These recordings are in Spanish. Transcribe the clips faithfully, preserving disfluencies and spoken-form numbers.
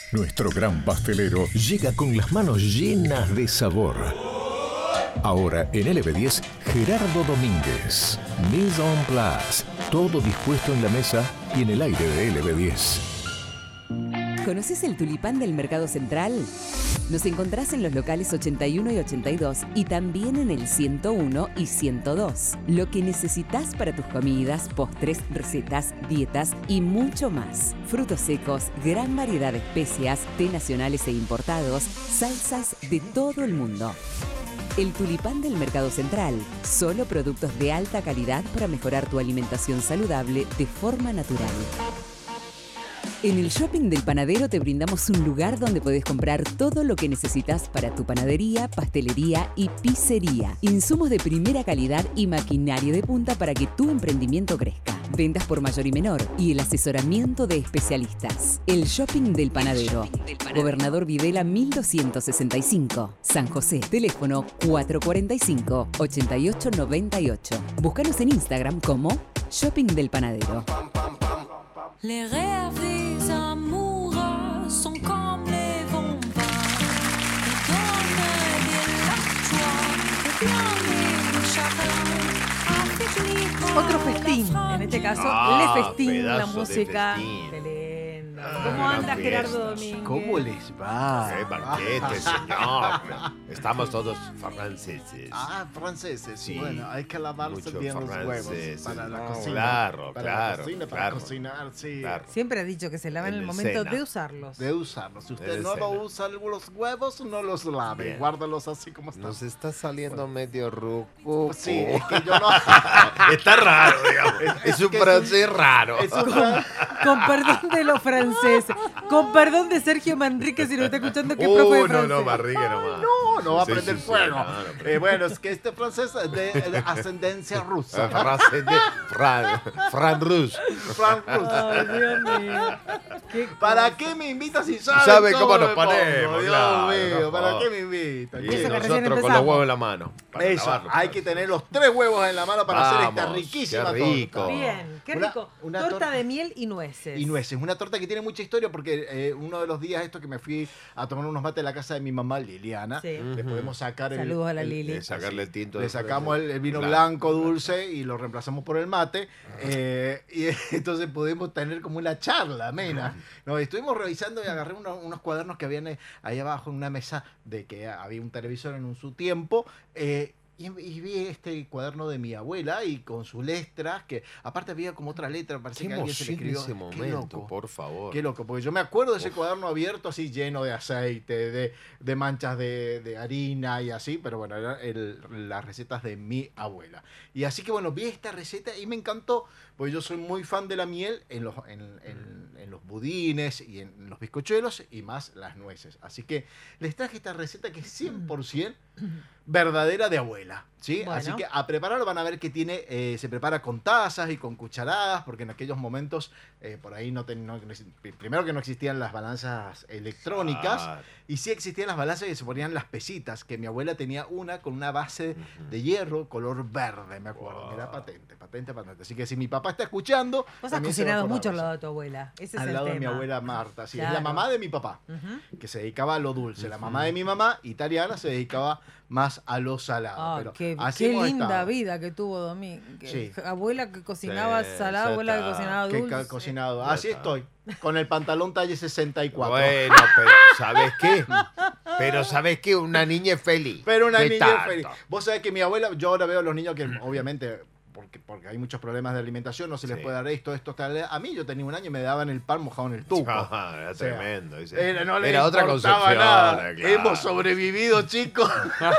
Nuestro gran pastelero llega con las manos llenas de sabor. Ahora en L B diez, Gerardo Domínguez. Mise en place. Todo dispuesto en la mesa y en el aire de L B diez. ¿Conoces el tulipán del Mercado Central? Nos encontrás en los locales ochenta y uno y ochenta y dos y también en el ciento uno y ciento dos. Lo que necesitas para tus comidas, postres, recetas, dietas y mucho más. Frutos secos, gran variedad de especias, té nacionales e importados, salsas de todo el mundo. El tulipán del Mercado Central. Solo productos de alta calidad para mejorar tu alimentación saludable de forma natural. En el Shopping del Panadero te brindamos un lugar donde podés comprar todo lo que necesitas para tu panadería, pastelería y pizzería. Insumos de primera calidad y maquinaria de punta para que tu emprendimiento crezca. Ventas por mayor y menor y el asesoramiento de especialistas. El Shopping del Panadero. Shopping del Panadero. Gobernador Videla mil doscientos sesenta y cinco. San José. Teléfono cuatro cuatro cinco, ocho ocho nueve ocho. Búscanos en Instagram como Shopping del Panadero. Les rêves des amoureux sont comme les bonbons qui donnent de la joie, de bien de chacun, avec les Otro festín, en este caso, Ah, Le Festín, la pedazo de música. festín. Qué lindo. Ah, ¿Cómo gran anda fiesta. Gerardo Domínguez? ¿Cómo les va? ¡Qué banquete, señor! Estamos todos franceses. Ah, franceses. Sí. Bueno, hay que lavarse Mucho bien los huevos franceses. para la No, cocina. claro, para claro, la cocina, para claro. cocinar, sí. Claro. Siempre ha dicho que se lava en En el el momento Sena. de usarlos. De usarlos. Si usted En no escena. lo usa los huevos, no los lave. Bien. Guárdalos así como están. Nos está saliendo medio ruco. Sí, es que yo no. Está raro, digamos. Es un que es francés raro. Es un fran- Con perdón de los franceses. Con perdón de Sergio Manrique, si lo está escuchando, que es profe de Uh, no, francés. no, Barrigue nomás. No, no va a Sí, prender sí, sí, fuego. no, no prende. Eh, bueno, es que este francés es de, de ascendencia rusa. Frase de Fran, Fran Rus. Frank rusa. Ay, Dios mío. ¿Qué ¿Para qué me invitas si sabes ¿Sabe cómo nos me pongo? ponemos? Dios Claro, mío, no ¿para jodas. qué me invitan? Y eso que recién nosotros con los empezamos. huevos en la mano. para Eso, lavarlos. hay que tener los tres huevos en la mano para hacer esta Vamos, riquísima qué rico. torta. Bien, qué Una- rico. una torta, torta- de miel y nueces. Y nueces, una torta que tiene mucha historia porque eh, uno de los días esto que me fui a tomar unos mates en la casa de mi mamá Liliana, Sí. le podemos sacar el, Saludos a la el- Lili. De sacarle el tinto. le de sacamos el, el vino Claro. blanco dulce y lo reemplazamos por el mate. eh, y entonces pudimos tener como una charla amena. No, estuvimos revisando y agarré unos, unos cuadernos que habían eh, ahí abajo en una mesa de que había un televisor en un, su tiempo. eh, y, y vi este cuaderno de mi abuela y con sus letras, que aparte había como otra letra, parece Qué que alguien se le emoción escribió. ese Qué momento, loco. por favor. Qué loco, porque yo me acuerdo de ese Uf. cuaderno abierto así lleno de aceite, de, de manchas de, de harina y así, pero bueno, eran el- las recetas de mi abuela. Y así que bueno, vi esta receta y me encantó, porque yo soy muy fan de la miel en los, en, en- en los budines y en los bizcochuelos y más las nueces. Así que les traje esta receta que es cien por ciento verdadera de abuela, ¿sí? Bueno. Así que a prepararlo van a ver que tiene, eh, se prepara con tazas y con cucharadas, porque en aquellos momentos eh, por ahí no, ten- no- no exi- primero que no existían las balanzas electrónicas Claro. y sí existían las balanzas que se ponían las pesitas, que mi abuela tenía una con una base de hierro color verde, me acuerdo, Wow. mira, patente, patente, patente. Así que si mi papá está escuchando, Vos has también se va a cocinado acordar mucho de al eso. lado de tu abuela. Ese es Al el lado de mi tema. abuela Marta, sí, es la Claro. mamá de mi papá, Ujú. que se dedicaba a lo dulce. La mamá de mi mamá, italiana, se dedicaba más a lo salado. Ah, pero qué, así qué hemos linda estado. vida que tuvo Domínguez. Sí. Abuela que cocinaba Sí, salado, ya abuela que está. cocinaba Que dulce. ca- cocinado. Ya Así está. estoy, con el pantalón talle sesenta y cuatro. Bueno, pero ¿sabes qué? Pero ¿sabes qué? Una niña es feliz. Pero una ¿Qué niña tanto? feliz. Vos sabés que mi abuela, yo ahora veo a los niños que obviamente, porque, porque hay muchos problemas de alimentación, no se les Sí. puede dar esto, esto, tal. A mí yo tenía un año y me daban el pan mojado en el tuco. Ah, era O sea, tremendo. dice. Era, no le Era otra importaba concepción. nada. claro. Hemos sobrevivido, chicos.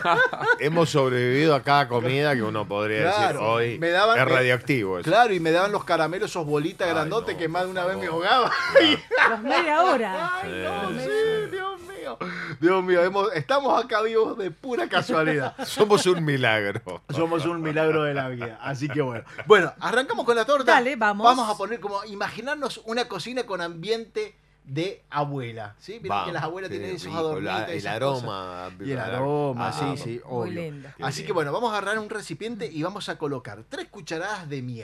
Hemos sobrevivido a cada comida que uno podría Claro, decir hoy me daban- es me- radioactivo. Eso. Claro, y me daban los caramelos, esos bolitas Ay, grandotes no, que más de por una vez me favor. ahogaba. Los media hora. Ay, no, Sí, sí, sí. Dios mío. Dios mío, hemos- estamos acá vivos de pura casualidad. Somos un milagro. Somos un milagro de la vida. Así que bueno. Bueno, arrancamos con la torta. Dale, vamos. Vamos a poner como, imaginarnos una cocina con ambiente de abuela. ¿Sí? Vieron Vamos, que las abuelas qué tienen esos rico, adornitos. la- el esas aroma. cosas. Y el aroma, Ah, sí, sí, Muy obvio. lindo. Qué Así que bien. bueno, vamos a agarrar un recipiente y vamos a colocar tres cucharadas de miel.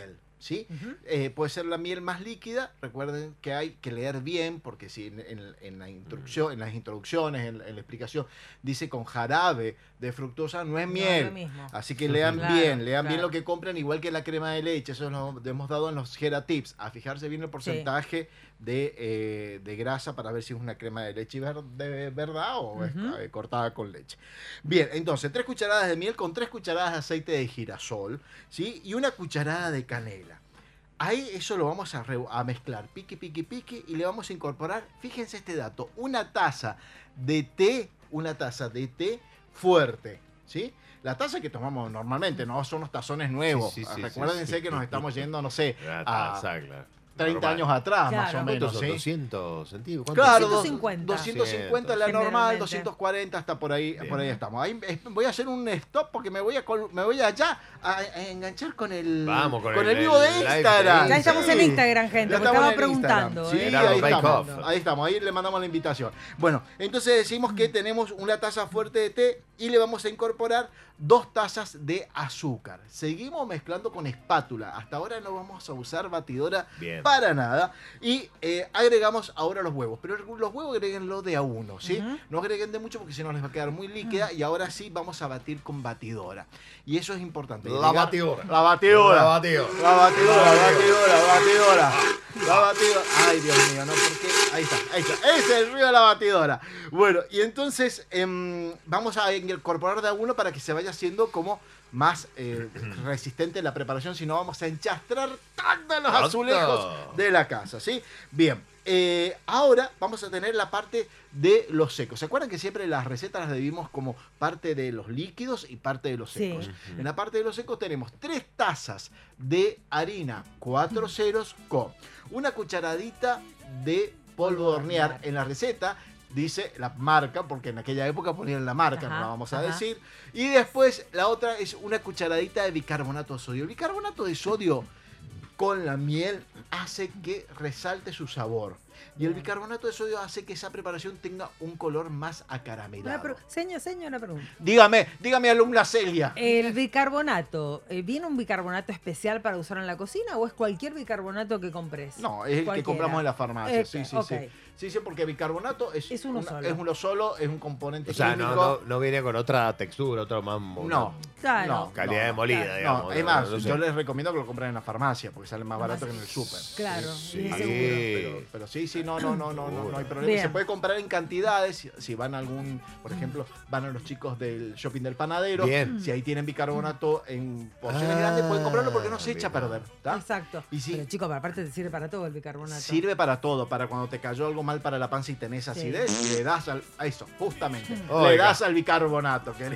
¿sí? Ujú. Eh, puede ser la miel más líquida. Recuerden que hay que leer bien, porque si en, en- en la introducción, en las instrucciones, en, en la explicación, dice con jarabe de fructosa, no es No, miel. lo mismo. Así que lean Claro, bien, lean bien claro. lo que compran, igual que la crema de leche. Eso lo hemos dado en los Gera Tips, a fijarse bien el porcentaje de, eh, de grasa para ver si es una crema de leche ver- de verdad o es Ujú. eh, cortada con leche. Bien, entonces, tres cucharadas de miel con tres cucharadas de aceite de girasol, ¿sí? Y una cucharada de canela. Ahí eso lo vamos a, re- a mezclar, piqui, piqui, piqui, y le vamos a incorporar, fíjense este dato, una taza de té, una taza de té fuerte, ¿sí? La taza que tomamos normalmente, no son los tazones nuevos. Sí, sí, sí, Recuérdense sí, sí. que nos estamos yendo, no sé, Una a taza, claro. treinta Normal. años atrás, Claro. más o ¿Cuántos menos, son? ¿sí? ¿doscientos centímetros? ¿Cuánto? Claro, dos- doscientos cincuenta. doscientos cincuenta la normal, Generalmente. doscientos cuarenta, hasta por ahí, Bien. por ahí estamos. Ahí es- voy a hacer un stop porque me voy a col- me voy allá a, a enganchar con el Vamos, con el, el- vivo de el live de Instagram. Ya estamos en Sí. Instagram, gente, Ya porque estamos estaba en Instagram. preguntando. Sí, ¿eh? Era ahí un bake estamos. off. Ahí estamos, ahí le mandamos la invitación. Bueno, entonces decimos que tenemos una taza fuerte de té y le vamos a incorporar dos tazas de azúcar. Seguimos mezclando con espátula. Hasta ahora no vamos a usar batidora Bien. para nada. Y eh, agregamos ahora los huevos. Pero los huevos agréguenlo de a uno, ¿sí? Ujú. No agreguen de mucho porque si no les va a quedar muy líquida. Y ahora sí vamos a batir con batidora. Y eso es importante. La Agregar- batidora. La batidora. La batidora. La batidora, la batidora, la batidora. La batidora. Ay, Dios mío, ¿no? Porque ahí está, ahí está. Ese es el ruido de la batidora. Bueno, y entonces em, vamos a incorporar de a uno para que se vaya haciendo como más eh, resistente la preparación. Si no, vamos a enchastrar todos los Tonto. azulejos de la casa, ¿sí? Bien. eh, ahora vamos a tener la parte de los secos. ¿Se acuerdan que siempre las recetas las dividimos como parte de los líquidos y parte de los Sí. secos? En la parte de los secos tenemos tres tazas de harina cuatro ceros con una cucharadita de polvo de hornear. En la receta dice la marca, porque en aquella época ponían la marca, Ajá, no la vamos a ajá. decir. Y después la otra es una cucharadita de bicarbonato de sodio. El bicarbonato de sodio con la miel hace que resalte su sabor. Y el Bien. bicarbonato de sodio hace que esa preparación tenga un color más Una acaramelado. pre- señor, señor, una pregunta. Dígame, dígame, alumna Celia. ¿El bicarbonato, eh, viene un bicarbonato especial para usar en la cocina o es cualquier bicarbonato que compres? No, es el que Cualquiera. compramos en la farmacia. Este, sí, sí, ok. sí. Sí, sí, porque bicarbonato es, Es uno una- solo. es uno solo, es un componente O sea, no, químico. no, no viene con otra textura, otro más. No, Claro. no, Calidad no, de molida, claro. digamos. No, es más, no sé. yo les recomiendo que lo compren en la farmacia porque sale más barato que en el súper. Claro, Sí. y Sí. seguro. Pero, pero sí, sí, no, no, no, no, no, no hay problema. Bien. Se puede comprar en cantidades. Si, si van a algún, por ejemplo, van a los chicos del shopping del panadero. Bien. Si ahí tienen bicarbonato en porciones Ah, grandes, pueden comprarlo porque no se echa a bien. perder. ¿tá? Exacto. Y sí. Pero chicos, aparte te sirve para todo el bicarbonato. Sirve para todo, para cuando te cayó algo mal para la panza y tenés acidez, y le das al, a eso, justamente. Le Oiga. das al bicarbonato, querido.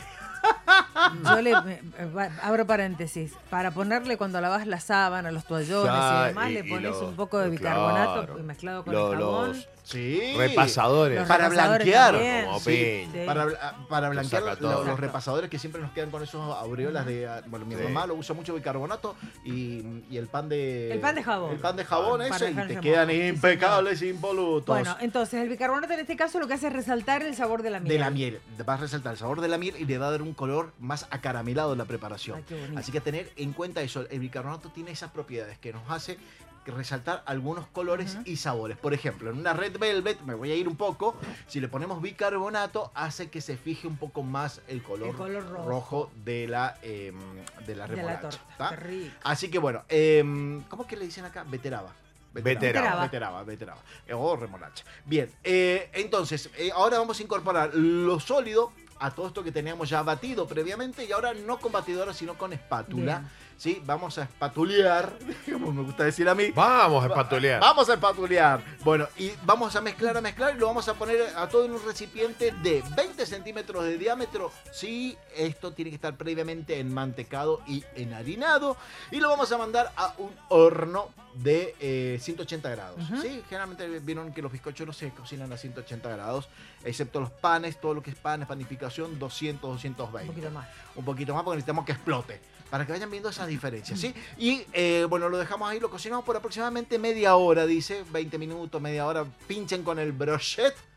Yo le me- me- abro paréntesis. Para ponerle cuando lavas la sábana, los toallones Ah, y demás, y- le y pones los- un poco de claro. bicarbonato y mezclado con Lo- el jabón. los Sí. repasadores. Los Para repasadores blanquear. también. Como Sí, pin. Sí. Para, bla- para blanquear saca lo- todo. los, Exacto. repasadores que siempre nos quedan con esos aureolas de... ah, Bueno, mi Sí. mamá lo usa mucho bicarbonato y, y el pan de... El pan de jabón. El pan de jabón Para ese y dejar te remojo. quedan Sí, impecables, impolutos. Bueno, entonces el bicarbonato en este caso lo que hace es resaltar el sabor de la miel. de la miel. Va a resaltar el sabor de la miel y le va a dar un color más acaramelado en la preparación. Ay, qué bonito. Así que tener en cuenta eso. El bicarbonato tiene esas propiedades que nos hace resaltar algunos colores Ujú. y sabores. Por ejemplo, en una red velvet, me voy a ir un poco, si le ponemos bicarbonato hace que se fije un poco más el color, El color rojo. de la eh, de la de la remolacha. torta. ¿tá? Qué rico. Así que bueno, eh, ¿cómo es que le dicen acá? Veteraba. Veteraba. Veteraba, veteraba. Eh, O remolacha. Bien, eh, entonces, eh, ahora vamos a incorporar lo sólido a todo esto que teníamos ya batido previamente y ahora no con batidora, sino con espátula. Bien. ¿Sí? Vamos a espatulear, como me gusta decir a mí. Vamos a espatulear. Vamos a espatulear. Bueno, y vamos a mezclar, a mezclar y lo vamos a poner a todo en un recipiente de veinte centímetros de diámetro. Sí, esto tiene que estar previamente enmantecado y enharinado. Y lo vamos a mandar a un horno de eh, ciento ochenta grados. Ujú. Sí, generalmente vieron que los bizcochos no se cocinan a ciento ochenta grados, excepto los panes, todo lo que es panes, panificación, doscientos, doscientos veinte. Un poquito más. Un poquito más porque necesitamos que explote. Para que vayan viendo esas diferencias, ¿sí? Y eh, bueno, lo dejamos ahí, lo cocinamos por aproximadamente media hora, dice. veinte minutos, media hora. Pinchen con el brochet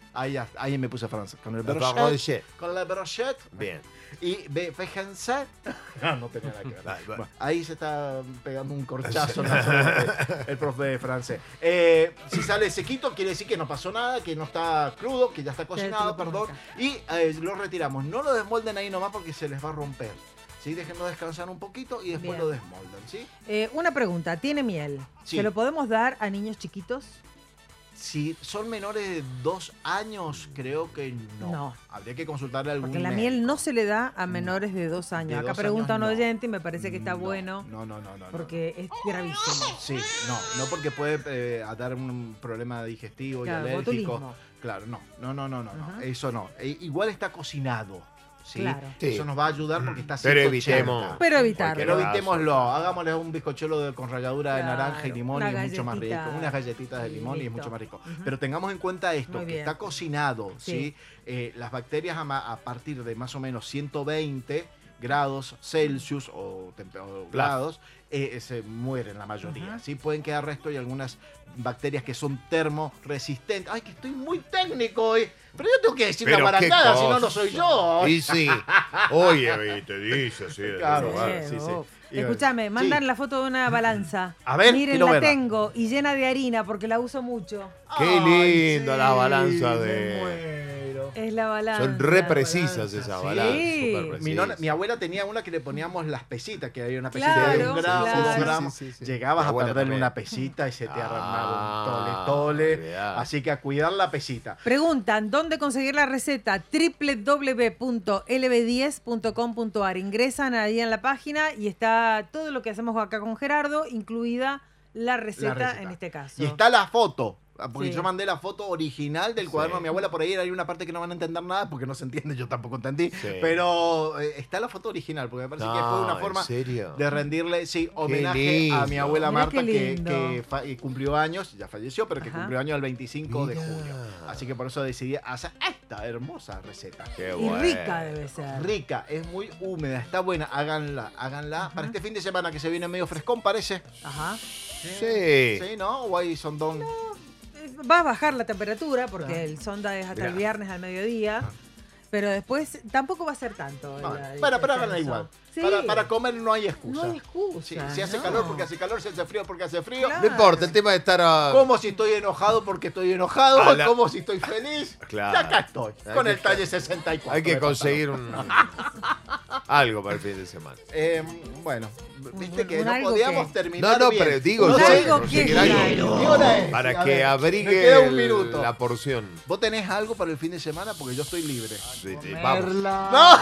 Ahí, ya- ahí me puse francés. Con el La brochette. brochette. Con la brochette. Bien. Y ve- fíjense. No, no tenía nada que ver. Vale, vale. Bueno, ahí se está pegando un corchazo en la frente el profe de francés. Eh, si sale sequito, quiere decir que no pasó nada, que no está crudo, que ya está cocinado, lo pongo perdón. Y eh, lo retiramos. No lo desmolden ahí nomás porque se les va a romper. ¿Sí? Déjenlo descansar un poquito y después Bien. lo desmoldan. ¿Sí? Eh, una pregunta, ¿tiene miel? Sí. ¿Se lo podemos dar a niños chiquitos? Si son menores de dos años, creo que no. No. Habría que consultarle a algún Porque la médico. miel no se le da a menores de dos años. De Acá dos pregunta años, un no. oyente y me parece que está No, bueno. No, no, no, no. no. Porque es gravísimo. Sí, no, no porque puede eh, dar un problema digestivo Claro, y alérgico. botulismo. Claro, no, no, no, no, no, no, Ajá. eso no. E- igual está cocinado, ¿sí? Claro. Sí. Eso nos va a ayudar porque está Pero ciento ochenta. evitemos. Pero evitarlo. Pero Cualquier evitémoslo, hagámosle un bizcochuelo de- con ralladura de Claro, naranja y limón una y es mucho más rico. galletita. Unas galletitas de Y limón y es listo. mucho más rico. Ujú. Pero tengamos en cuenta esto, Muy que bien. está cocinado, ¿sí? Sí. Eh, las bacterias a, ma- a partir de más o menos ciento veinte grados Celsius o, tempe- o grados eh, se mueren la mayoría. Ajá. ¿Sí? Pueden quedar restos y algunas bacterias que son termoresistentes. Ay, que estoy muy técnico hoy. Pero yo tengo que decir Pero una qué barandada, si no, cosa. no soy yo. Y sí. Oye, y te dice así. de Claro, todo lugar. sí, sí, sí. Oh. Y- Escúchame, sí. mandan la foto de una balanza. A ver, Miren, quiero la verla. tengo y llena de harina porque la uso mucho. Qué Ay, lindo la balanza me de- muero. Es la balanza. Son re precisas balanza, esas sí. balanzas. Sí. súper precisas. Mi, nona- mi abuela tenía una que le poníamos las pesitas, que había una pesita de Claro, un gramo, claro. dos Sí, gramos. sí, sí, sí. Llegabas Mi a abuela perderle también. una pesita y se te armaba Ah, un tole, tole. olvidá. Así que a cuidar la pesita. Preguntan, ¿dónde conseguir la receta? doble u doble u doble u punto l b diez punto com punto a r. Ingresan ahí en la página y está todo lo que hacemos acá con Gerardo, incluida la receta, La receta. en este caso. Y está la foto. Porque Sí. yo mandé la foto original del cuaderno Sí. de mi abuela. Por ahí hay una parte que no van a entender nada porque no se entiende. Yo tampoco entendí. Sí. Pero eh, está la foto original. Porque me parece que fue una No, forma ¿en serio? de rendirle, sí, homenaje lindo. a mi abuela Mirá Marta qué que, lindo. que fa- y cumplió años, ya falleció, pero que Ajá. cumplió años el veinticinco de Mirá. julio. Así que por eso decidí hacer esta hermosa receta. Qué Y bueno. rica debe ser. Rica, es muy húmeda, está buena, háganla, háganla. Para este fin de semana que se viene medio frescón, parece. Ajá. Sí. Sí, ¿no? O hay sondón. Va a bajar la temperatura porque Ah. el sonda es hasta Mirá. el viernes al mediodía. Pero después tampoco va a ser tanto. No, el- el para, para háganla descenso. igual. Sí. Para, para comer no hay excusa. No hay excusa. Sí, si hace no. calor porque hace calor, si hace frío porque hace frío. Claro. No importa, el tema de estar a... Como si estoy enojado porque estoy enojado, A la- como si estoy feliz. Claro. Y acá estoy, Hay con que el estar- talle sesenta y cuatro. Hay que de conseguir un... algo para el fin de semana. Eh, bueno, viste Un- que un no algo podíamos que- terminar No, no, bien. pero digo Un yo, algo conseguir que- algo. ¿Qué hora es? Para A que ver, abrigue me queda un el- minuto. la porción. ¿Vos tenés algo para el fin de semana? Porque yo estoy libre. Sí, sí, vamos. ¡No!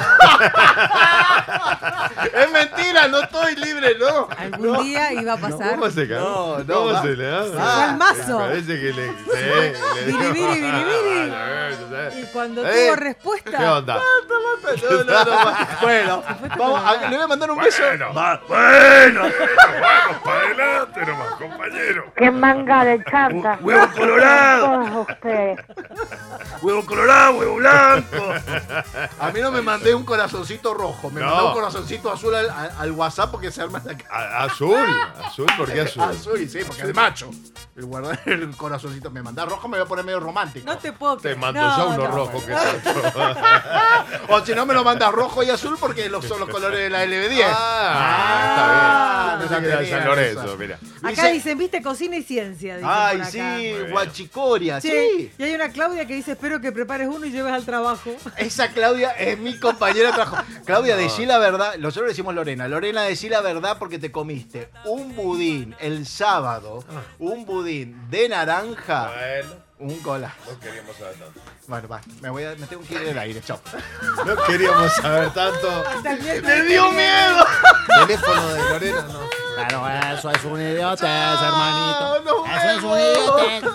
es mentira, no estoy libre, no. Algún No. día iba a pasar. ¿Cómo se No, no, ¿Cómo va. se le da? Se fue al mazo. Parece que le... le, le Biribiri, biribiri. Ah, Y cuando ¿Eh? tuvo respuesta. ¿Qué onda? No, no, no, va. Bueno, vamos, a- le voy a mandar un beso. Va, bueno, vamos para adelante nomás, compañero. ¡Qué manga de chanta! Huevo colorado, Todos ustedes. huevo colorado, huevo blanco. A mí no me mandé un corazoncito rojo, me No. mandó un corazoncito azul al, al- al WhatsApp porque se arma la cara. A- azul, azul, ¿por qué azul? Azul, sí, porque es macho. El guardar el corazoncito me manda rojo, me voy a poner medio romántico. No te puedo Te creer. mando No, ya uno no. rojo que tanto. O si no me lo manda rojo y azul porque los, son los colores de la L B diez. Ah, no está bien. la No sé qué era tenía San Lorenzo, esa. mira. Acá Dice- dicen, viste, cocina y ciencia. dicen Ay, por acá. sí, Bueno. guachicoria, Sí. sí. Y hay una Claudia que dice, espero que prepares uno y lleves al trabajo. Esa Claudia es mi compañera de trabajo. Claudia, decí la verdad. Nosotros le decimos Lorena. Lorena, decí la verdad porque te comiste un budín el sábado, un budín de naranja, Bueno, un cola. no queríamos saber tanto. Bueno, va, me, voy a, me tengo que ir del aire, chao. No queríamos saber tanto. ¡Me dio miedo! Teléfono de Lorena, no. Claro, eso es un idiotez, hermanito. no, Eso es un no. idiotez.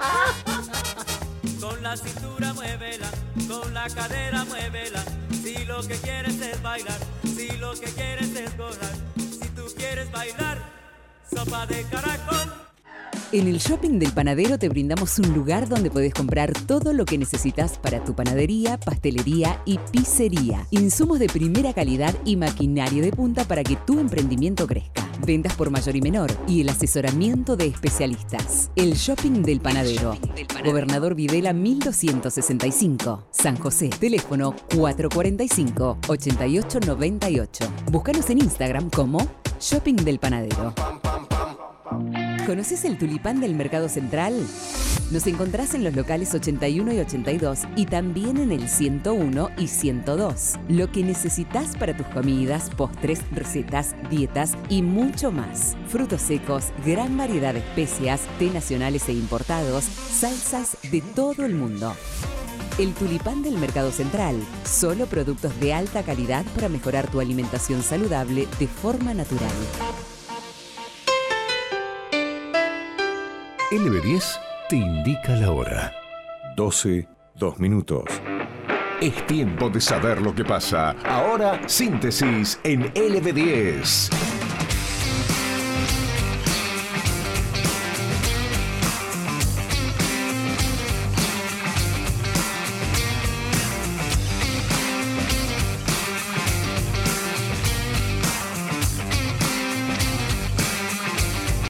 Con la cintura muévela, con la cadera muévela. Si lo que quieres es bailar, si lo que quieres es gozar, si tú quieres bailar, sopa de caracol. En el Shopping del Panadero te brindamos un lugar donde podés comprar todo lo que necesitas para tu panadería, pastelería y pizzería. Insumos de primera calidad y maquinaria de punta para que tu emprendimiento crezca. Ventas por mayor y menor y el asesoramiento de especialistas. El Shopping del Panadero. Shopping del Panadero. Gobernador Videla mil doscientos sesenta y cinco. San José. Teléfono cuatro cuatro cinco, ocho ocho nueve ocho. Búscanos en Instagram como Shopping del Panadero. ¿Conoces el tulipán del Mercado Central? Nos encontrás en los locales ochenta y uno y ochenta y dos y también en el ciento uno y ciento dos. Lo que necesitas para tus comidas, postres, recetas, dietas y mucho más. Frutos secos, gran variedad de especias, té nacionales e importados, salsas de todo el mundo. El tulipán del Mercado Central. Solo productos de alta calidad para mejorar tu alimentación saludable de forma natural. L B diez te indica la hora. doce, dos minutos. Es tiempo de saber lo que pasa. Ahora, síntesis en L B diez.